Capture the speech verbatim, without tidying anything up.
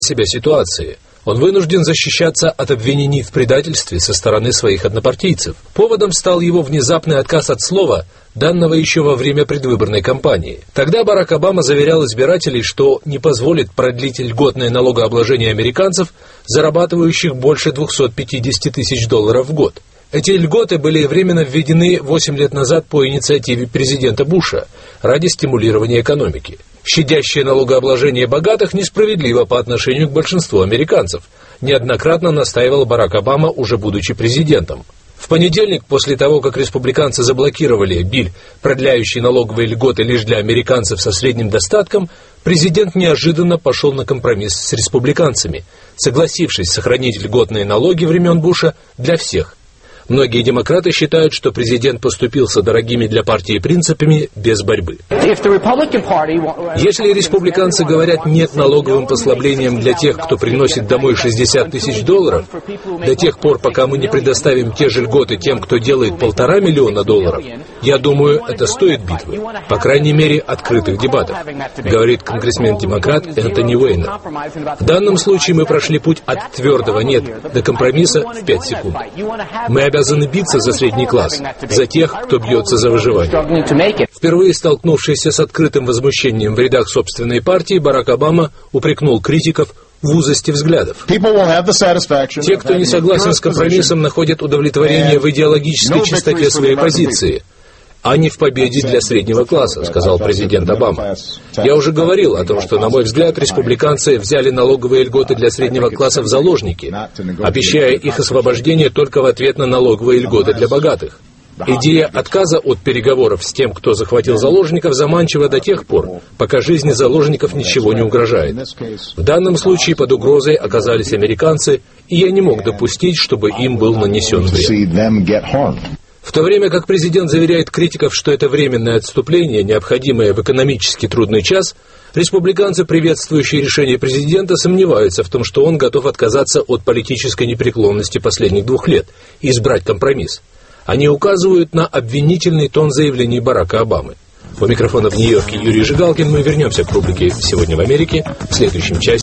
себя ситуации. Он вынужден защищаться от обвинений в предательстве со стороны своих однопартийцев. Поводом стал его внезапный отказ от слова, данного еще во время предвыборной кампании. Тогда Барак Обама заверял избирателей, что не позволит продлить льготное налогообложение американцев, зарабатывающих больше двухсот пятидесяти тысяч долларов в год. Эти льготы были временно введены восемь лет назад по инициативе президента Буша ради стимулирования экономики. Щадящее налогообложение богатых несправедливо по отношению к большинству американцев, неоднократно настаивал Барак Обама, уже будучи президентом. В понедельник, после того, как республиканцы заблокировали биль, продляющий налоговые льготы лишь для американцев со средним достатком, президент неожиданно пошел на компромисс с республиканцами, согласившись сохранить льготные налоги времен Буша для всех. Многие демократы считают, что президент поступился дорогими для партии принципами без борьбы. Если республиканцы говорят «нет» налоговым послаблениям для тех, кто приносит домой шестьдесят тысяч долларов, до тех пор, пока мы не предоставим те же льготы тем, кто делает полтора миллиона долларов, я думаю, это стоит битвы, по крайней мере, открытых дебатов, говорит конгрессмен-демократ Энтони Уэйнер. В данном случае мы прошли путь от твердого «нет» до компромисса в пять секунд. Мы обязаны биться за средний класс, за тех, кто бьется за выживание. Впервые столкнувшийся с открытым возмущением в рядах собственной партии, Барак Обама упрекнул критиков в узости взглядов. Те, кто не согласен с компромиссом, находят удовлетворение в идеологической чистоте своей позиции, а не в победе для среднего класса, сказал президент Обама. Я уже говорил о том, что, на мой взгляд, республиканцы взяли налоговые льготы для среднего класса в заложники, обещая их освобождение только в ответ на налоговые льготы для богатых. Идея отказа от переговоров с тем, кто захватил заложников, заманчива до тех пор, пока жизни заложников ничего не угрожает. В данном случае под угрозой оказались американцы, и я не мог допустить, чтобы им был нанесен вред. В то время как президент заверяет критиков, что это временное отступление, необходимое в экономически трудный час, республиканцы, приветствующие решение президента, сомневаются в том, что он готов отказаться от политической непреклонности последних двух лет и избрать компромисс. Они указывают на обвинительный тон заявлений Барака Обамы. У микрофона в Нью-Йорке Юрий Жигалкин. Мы вернемся к рубрике «Сегодня в Америке» в следующем часе.